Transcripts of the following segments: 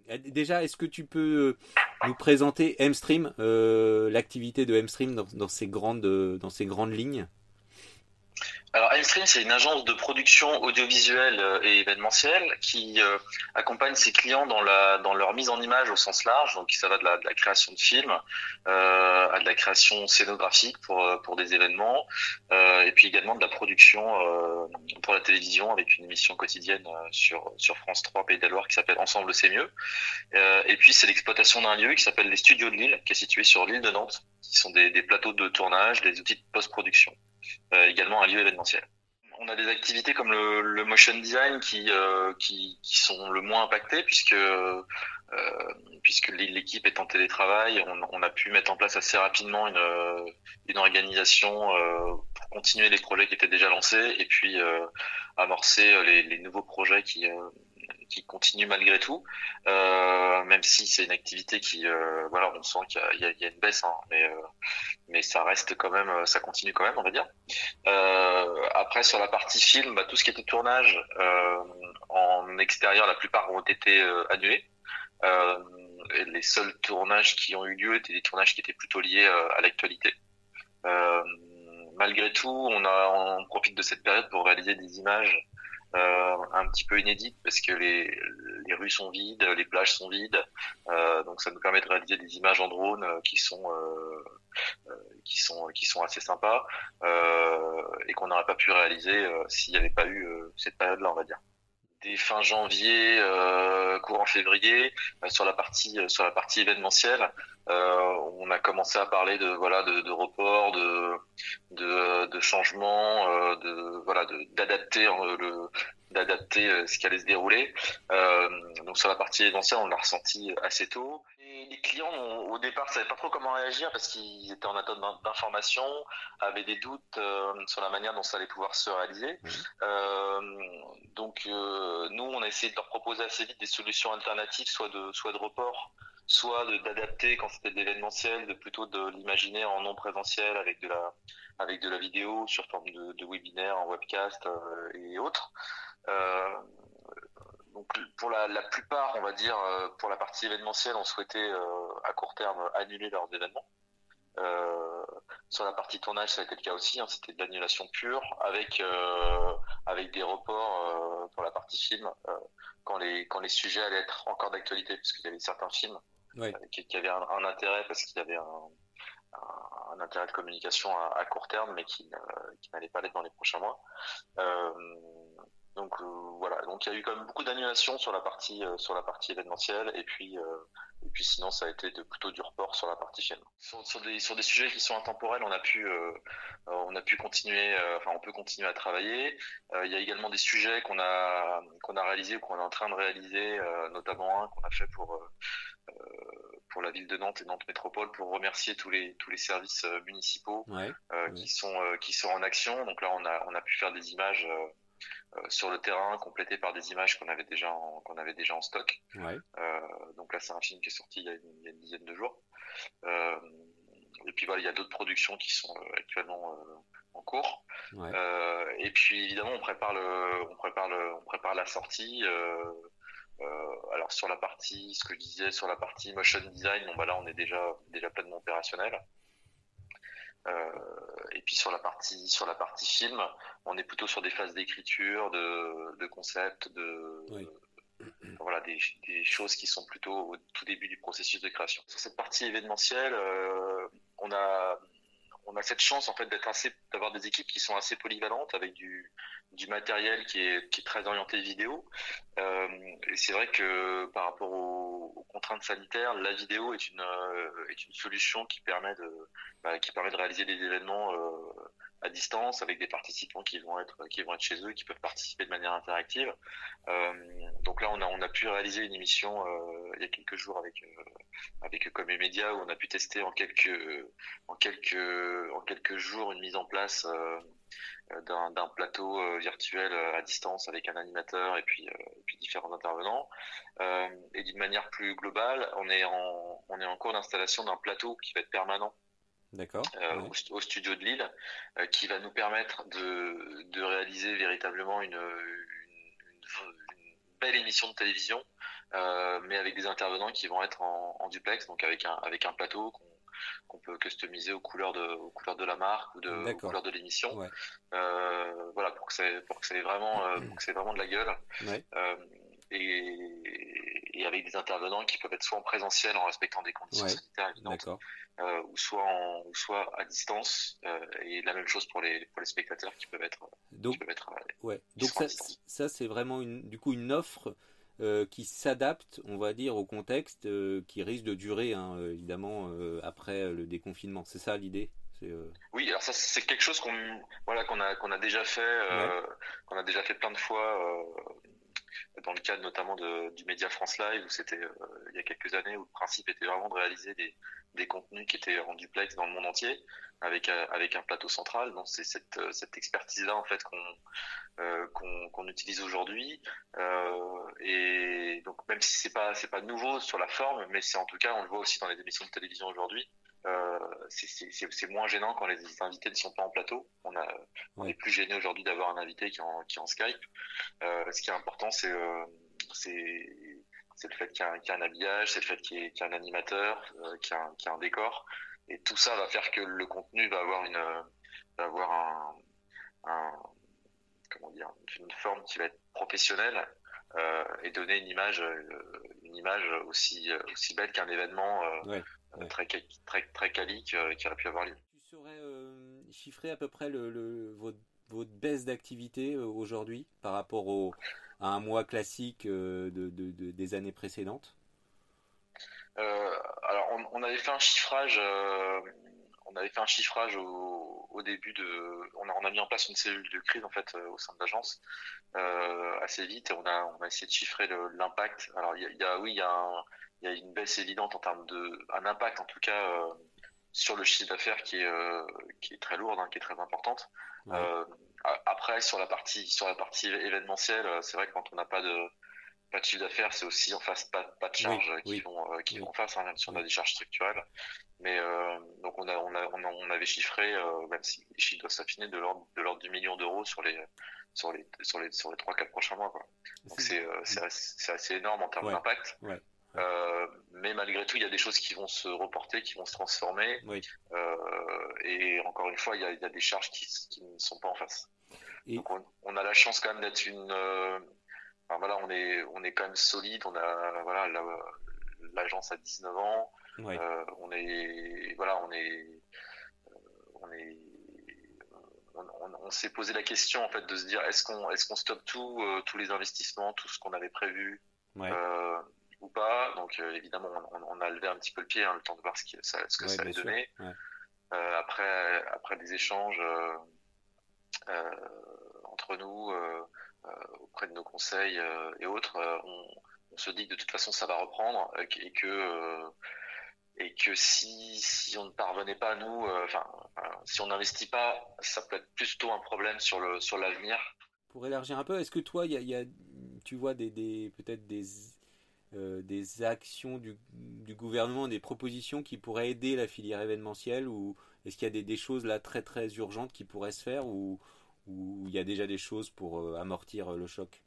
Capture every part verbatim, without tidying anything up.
Déjà, est-ce que tu peux nous présenter Mstream, euh, l'activité de Mstream dans, dans ses grandes, dans ses grandes lignes? Alors, Mstream, c'est une agence de production audiovisuelle euh, et événementielle qui euh, accompagne ses clients dans la dans leur mise en image au sens large. Donc, ça va de la, de la création de films euh, à de la création scénographique pour euh, pour des événements, euh, et puis également de la production euh, pour la télévision avec une émission quotidienne euh, sur sur France trois Pays de la Loire qui s'appelle Ensemble c'est mieux. Euh, et puis, c'est l'exploitation d'un lieu qui s'appelle les Studios de Lille, qui est situé sur l'île de Nantes, qui sont des, des plateaux de tournage, des outils de post-production, euh, également un lieu événementiel. On a des activités comme le, le motion design qui, euh, qui qui sont le moins impactées puisque euh, puisque l'équipe est en télétravail, on, on a pu mettre en place assez rapidement une une organisation euh, pour continuer les projets qui étaient déjà lancés et puis euh, amorcer les, les nouveaux projets qui euh, qui continue malgré tout, euh, même si c'est une activité qui, euh, voilà, on sent qu'il y a, il y a, il y a une baisse, hein, mais euh, mais ça reste quand même, ça continue quand même, on va dire. Euh, après sur la partie film, bah, tout ce qui était tournage euh, en extérieur, la plupart ont été euh, annulés. Euh, et les seuls tournages qui ont eu lieu étaient des tournages qui étaient plutôt liés euh, à l'actualité. Euh, malgré tout, on a, on profite de cette période pour réaliser des images euh, un petit peu inédite parce que les, les rues sont vides, les plages sont vides, euh, donc ça nous permet de réaliser des images en drone euh, qui sont euh, euh, qui sont qui sont assez sympas euh, et qu'on n'aurait pas pu réaliser euh, s'il n'y avait pas eu euh, cette période-là, on va dire. Dès fin janvier, euh, courant février, euh, sur la partie euh, sur la partie événementielle, euh, on a commencé à parler de voilà de, de report, de de, de changement, euh, de voilà de d'adapter euh, le d'adapter euh, ce qui allait se dérouler. Euh, donc sur la partie événementielle, on l'a ressenti assez tôt. Et les clients, on, au départ, savaient pas trop comment réagir parce qu'ils étaient en attente d'informations, avaient des doutes euh, sur la manière dont ça allait pouvoir se réaliser. Mmh. Euh, donc euh, nous, on a essayé de leur proposer assez vite des solutions alternatives, soit de soit de report, soit de, d'adapter quand c'était de l'événementiel, de plutôt de l'imaginer en non présentiel avec de la avec de la vidéo sur forme de, de webinaire, en webcast euh, et autres. Euh, donc pour la, la plupart, on va dire, euh, pour la partie événementielle, on souhaitait euh, à court terme annuler leurs événements. Euh, sur la partie tournage, ça a été le cas aussi, hein, c'était de l'annulation pure avec euh, avec des reports euh, pour la partie film euh, quand les quand les sujets allaient être encore d'actualité, parce qu'il y avait certains films Ouais. euh, qui, qui avaient un, un intérêt parce qu'il y avait un, un, un intérêt de communication à, à court terme, mais qui, euh, qui n'allait pas l'être dans les prochains mois. Euh, donc euh, voilà, donc il y a eu quand même beaucoup d'annulations sur la partie euh, sur la partie événementielle et puis euh, et puis sinon ça a été de, plutôt du report sur la partie film. Sur, sur des sur des sujets qui sont intemporels, on a pu euh, on a pu continuer, euh, enfin on peut continuer à travailler. Euh, il y a également des sujets qu'on a qu'on a réalisés ou qu'on est en train de réaliser, euh, notamment un qu'on a fait pour euh, pour la ville de Nantes et Nantes Métropole pour remercier tous les tous les services euh, municipaux Ouais. euh, Ouais. qui sont euh, qui sont en action. Donc là on a on a pu faire des images euh, euh, sur le terrain, complété par des images qu'on avait déjà en, qu'on avait déjà en stock. Ouais. Euh, donc là, c'est un film qui est sorti il y a une, il y a une dizaine de jours. Euh, et puis voilà, il y a d'autres productions qui sont euh, actuellement euh, en cours. Ouais. Euh, et puis évidemment, on prépare le, on prépare le, on prépare la sortie. Euh, euh, alors sur la partie, ce que je disais, sur la partie motion design, bon bah là, on est déjà déjà pleinement opérationnel. Euh, et puis sur la partie sur la partie film, on est plutôt sur des phases d'écriture, de, de concept, de Oui. voilà des, des choses qui sont plutôt au tout début du processus de création. Sur cette partie événementielle, euh, on a on a cette chance en fait d'être assez d'avoir des équipes qui sont assez polyvalentes avec du du matériel qui est qui est très orienté vidéo. Euh, et c'est vrai que par rapport aux, aux contraintes sanitaires, la vidéo est une euh, est une solution qui permet de bah, qui permet de réaliser des événements euh, à distance avec des participants qui vont être qui vont être chez eux, qui peuvent participer de manière interactive. Euh, donc là, on a on a pu réaliser une émission euh, il y a quelques jours avec euh, avec Comme et Média où on a pu tester en quelques en quelques en quelques jours une mise en place euh, d'un, d'un plateau euh, virtuel euh, à distance avec un animateur et puis, euh, et puis différents intervenants. Euh, et d'une manière plus globale, on est en on est en cours d'installation d'un plateau qui va être permanent D'accord. euh, Ouais. au, au studio de Lille, euh, qui va nous permettre de de réaliser véritablement une une, une, une belle émission de télévision euh, mais avec des intervenants qui vont être en, en duplex, donc avec un avec un plateau qu'on qu'on peut customiser aux couleurs de aux couleurs de la marque ou de aux D'accord. couleurs de l'émission. Ouais. Euh, voilà, pour que c'est pour que c'est vraiment euh, pour que c'est vraiment de la gueule. Ouais. Euh, et, et avec des intervenants qui peuvent être soit en présentiel en respectant des conditions Ouais. sanitaires évidentes, D'accord. euh, ou soit en, ou soit à distance. Euh, et la même chose pour les pour les spectateurs qui peuvent être qui Donc, peuvent être euh, ouais. qui Donc seront à ça, distance. ça c'est vraiment une, du coup une offre euh, qui s'adapte, on va dire, au contexte, euh, qui risque de durer, hein, euh, évidemment, euh, après le déconfinement. C'est ça l'idée? C'est, euh, Oui, alors ça c'est quelque chose qu'on voilà qu'on a qu'on a déjà fait Ouais. euh, qu'on a déjà fait plein de fois euh, dans le cadre notamment de, du Média France Live où c'était euh, il y a quelques années où le principe était vraiment de réaliser des des contenus qui étaient en duplex dans le monde entier avec euh, avec un plateau central. Donc c'est cette cette expertise là en fait qu'on euh, qu'on qu'on utilise aujourd'hui euh, et donc même si c'est pas c'est pas nouveau sur la forme, mais c'est en tout cas on le voit aussi dans les émissions de télévision aujourd'hui. Euh, c'est c'est c'est moins gênant quand les invités ne sont pas en plateau. On a on est Ouais. plus gêné aujourd'hui d'avoir un invité qui est en qui est en Skype. Euh, ce qui est important c'est euh, c'est c'est le fait qu'il y a un, qu'il y a un habillage, c'est le fait qu'il y ait, qu'il y ait un animateur, euh, qu'il y a un, qu'il y a un décor, et tout ça va faire que le contenu va avoir une va avoir un, un comment dire, une forme qui va être professionnelle euh, et donner une image, euh, une image aussi aussi belle qu'un événement euh, Ouais. Ouais. très très très quali euh, qui aurait pu avoir lieu. Tu saurais euh, chiffrer à peu près le, le, votre, votre baisse d'activité euh, aujourd'hui par rapport au, à un mois classique euh, de, de, de- des années précédentes? Euh, alors on, on avait fait un chiffrage, euh, on avait fait un chiffrage au, au début de, on a, on a mis en place une cellule de crise en fait euh, au sein de l'agence euh, assez vite et on a on a essayé de chiffrer le- l'impact. Alors il y a, il y a oui il y a un, il y a une baisse évidente en termes de un impact en tout cas euh, sur le chiffre d'affaires qui est euh, qui est très lourde, hein, qui est très importante. Ouais. Euh, a- Après sur la partie sur la partie événementielle, euh, c'est vrai que quand on n'a pas de pas de chiffre d'affaires, c'est aussi en face pas, pas de Oui, charges qui oui, vont euh, qui vont oui, en face, hein, même si on a oui. des charges structurelles. Mais euh, donc on a on a on, a- on avait chiffré, euh, même si les chiffres doivent s'affiner, de l'ordre de l'ordre du million d'euros sur les sur les sur les sur les trois quatre prochains mois quoi. Donc C'est- c'est euh, c'est assez, c'est assez énorme en termes Ouais, d'impact. ouais, ouais. Euh, mais malgré tout, il y a des choses qui vont se reporter, qui vont se transformer. Oui. Euh, et encore une fois, il y a, il y a des charges qui, qui ne sont pas en face. Et Donc on, on a la chance quand même d'être une. Euh, enfin, voilà, on est on est quand même solide. On a voilà la- l'agence a dix-neuf ans. ouais, Euh, on est voilà, on est on est on, on, on s'est posé la question en fait de se dire est-ce qu'on est-ce qu'on stoppe tout euh, tous les investissements, tout ce qu'on avait prévu ouais, euh, ou pas. Donc euh, évidemment on, on a levé un petit peu le pied, hein, le temps de voir ce, qui, ça, ce que ouais, ça bien allait sûr. donner. Ouais. Euh, après après des échanges euh, euh, entre nous euh, euh, auprès de nos conseils euh, et autres, euh, on, on se dit que de toute façon ça va reprendre euh, et que euh, et que si si on ne parvenait pas à nous, euh, enfin euh, si on n'investit pas, ça peut être plutôt un problème sur le sur l'avenir. Pour élargir un peu, est-ce que toi, il y a, il y a- tu vois des, des peut-être des, euh, des actions du, du gouvernement, des propositions qui pourraient aider la filière événementielle, ou est-ce qu'il y a des, des choses là très très urgentes qui pourraient se faire, ou ou il y a déjà des choses pour euh, amortir euh, le choc?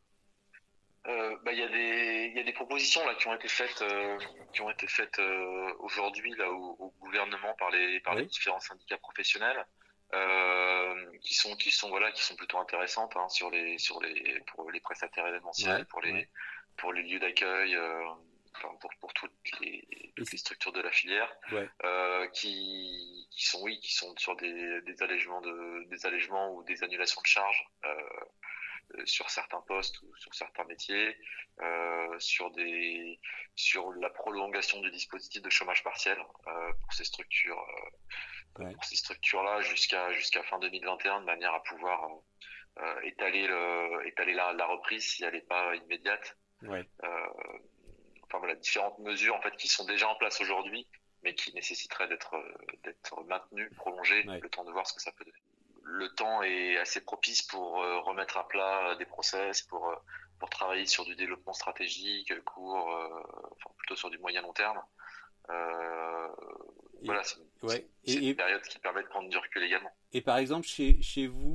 Euh, bah, il y a des il y a des propositions là qui ont été faites euh, qui ont été faites euh, aujourd'hui là au, au gouvernement par les par les Oui, différents syndicats professionnels euh, qui sont qui sont voilà qui sont plutôt intéressantes hein, sur les sur les pour les prestataires événementiels ouais, pour ouais. les pour les lieux d'accueil euh, enfin, pour pour toutes les Et toutes les c'est- structures de la filière ouais, euh, qui qui sont oui qui sont sur des des allègements de des allègements ou des annulations de charges euh, euh, sur certains postes ou sur certains métiers, euh, sur des sur la prolongation du dispositif de chômage partiel euh, pour ces structures euh, ouais, pour ces structures-là jusqu'à jusqu'à fin deux mille vingt et un de manière à pouvoir euh, étaler le étaler la, la reprise si elle n'est pas immédiate. ouais. Euh, enfin voilà différentes mesures en fait qui sont déjà en place aujourd'hui mais qui nécessiteraient d'être d'être maintenues, prolongées, Ouais. le temps de voir ce que ça peut donner. Le temps est assez propice pour euh, remettre à plat euh, des process, pour euh, pour travailler sur du développement stratégique euh, court, euh, enfin plutôt sur du moyen long terme. Euh, Et voilà, c'est une, c'est ouais. une, c'est Et, une et, période qui permet de prendre du recul également. et par exemple chez chez vous,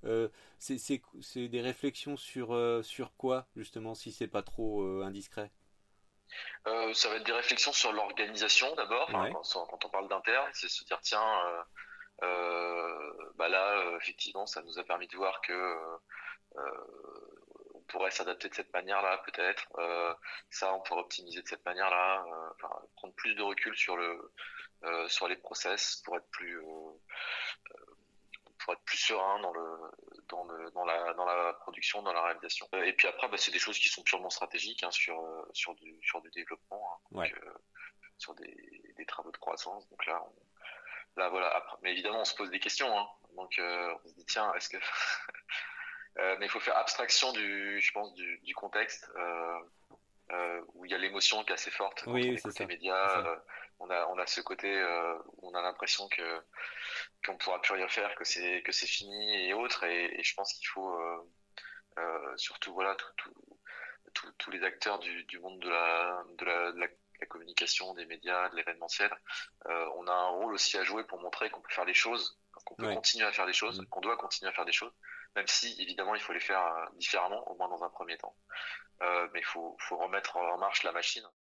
Euh, c'est, c'est, c'est des réflexions sur, euh, sur quoi, justement, si c'est pas trop euh, indiscret? Euh, ça va être des réflexions sur l'organisation d'abord. Enfin, Ouais, quand, quand on parle d'interne, c'est se dire tiens, euh, euh, bah là, euh, effectivement, ça nous a permis de voir que euh, on pourrait s'adapter de cette manière-là, peut-être. Euh, ça, on pourrait optimiser de cette manière-là. Euh, enfin, prendre plus de recul sur le euh, sur les process pour être plus euh, pour être plus serein dans le dans le dans la dans la production, dans la réalisation. Et puis après, bah, c'est des choses qui sont purement stratégiques hein, sur euh, sur du sur du développement, hein, ouais. donc euh, sur des, des travaux de croissance. Donc là, on, là voilà. Après, mais évidemment, on se pose des questions. Hein, donc euh, on se dit tiens, est-ce que euh, mais il faut faire abstraction du, je pense, du, du contexte. Euh, euh, où il y a l'émotion qui est assez forte quand Oui, on oui, c'est écoute les ça. C'est médias. ça. Euh, on a on a ce côté euh, où on a l'impression que qu'on pourra plus rien faire, que c'est que c'est fini et autres. Et, et je pense qu'il faut euh, euh, surtout voilà tout, tout, tout, tous les acteurs du, du monde de la de la, de la, de la communication, des médias, de l'événementiel. Euh, on a un rôle aussi à jouer pour montrer qu'on peut faire les choses, qu'on peut Ouais. continuer à faire des choses, Mm. qu'on doit continuer à faire des choses, même si évidemment il faut les faire euh, différemment, au moins dans un premier temps. Euh, mais il faut, faut remettre en marche la machine.